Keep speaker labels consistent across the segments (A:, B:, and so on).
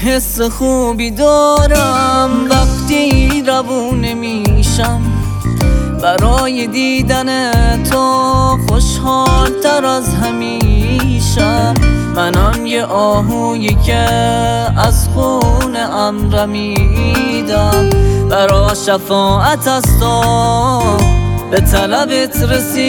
A: حس خوبی دارم وقتی روونه میشم برای دیدن تو، خوشحال تر از همیشه. منم یه آهویی که از خون ام رمیدم، برا شفاعت از تو به طلبت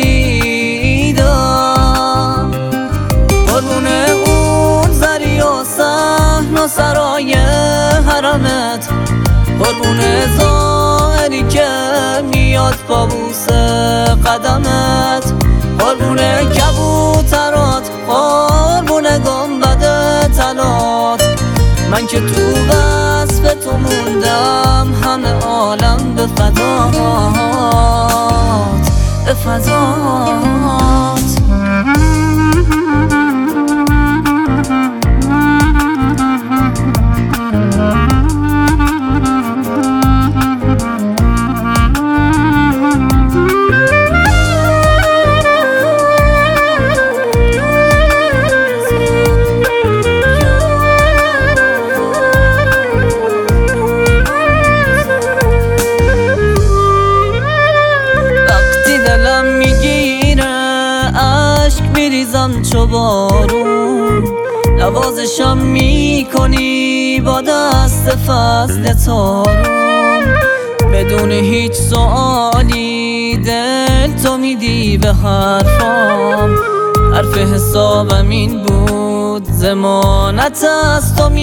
A: رسیدم. قربون اون زری و صحن و سرای حرمت، قربون ظاهری که میاد پابوس قدمت، قربون کبوترات، قربون گنبد طلات. من که تو وصف تو موندم، همه عالم به فدات، به فدات. میریزم چو بارون، نوازشم میکنی با دست فضل تارون. بدون هیچ سوالی دل تو میدی به حرفام، حرف حسابم این بود، ضمانت از تو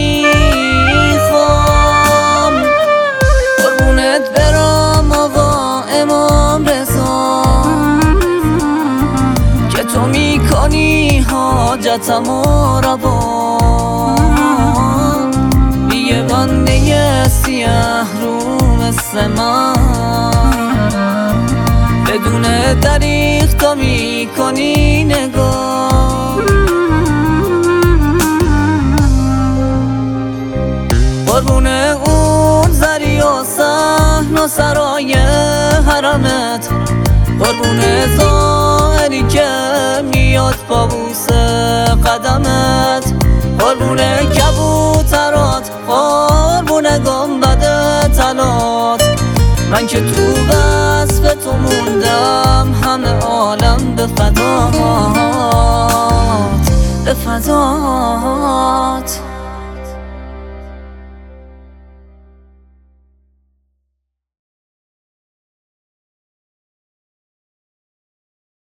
A: میخوام. قربونت برم آقا امام رضا، تو میکنی حاجتم و روا. یه بنده سیاه رو مثل من، بدون دریغ تو میکنی نگاه. قربون اون زری و صحن و سرای حرمت، قربون ظاهری که میاد پابوس قدمت، قربون کبوترات، قربون گنبد طلات. من که تو وصف تو موندم، همه عالم به فدات، به فدات.